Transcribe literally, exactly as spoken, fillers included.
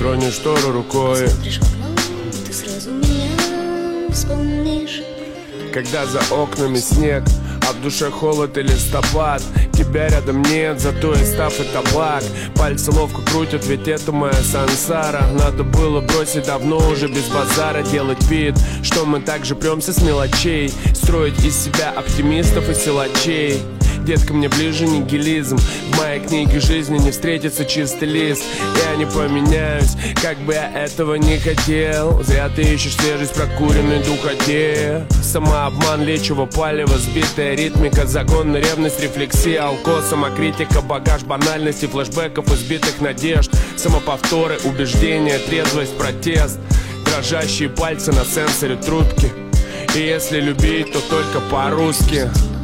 тронешь штору рукой. Посмотришь в окно, ты сразу меня вспомнишь. Когда за окнами снег, а в душе холод и листопад. Тебя рядом нет, зато и став и табак. Пальцы ловко крутят, ведь это моя сансара. Надо было бросить давно уже без базара. Делать вид, что мы так же премся с мелочей. Строить из себя оптимистов и силачей. Детка, мне ближе нигилизм. В моей книге жизни не встретится чистый лист. Я не поменяюсь, как бы я этого не хотел. Зря ты ищешь свежесть, прокуренной духоте. Самообман, лечего палево, сбитая ритмика, загон на ревность, рефлексия, алко, самокритика, багаж банальности, флешбеков, избитых надежд, самоповторы, убеждения, трезвость, протест, дрожащие пальцы на сенсоре трубки. И если любить, то только по-русски.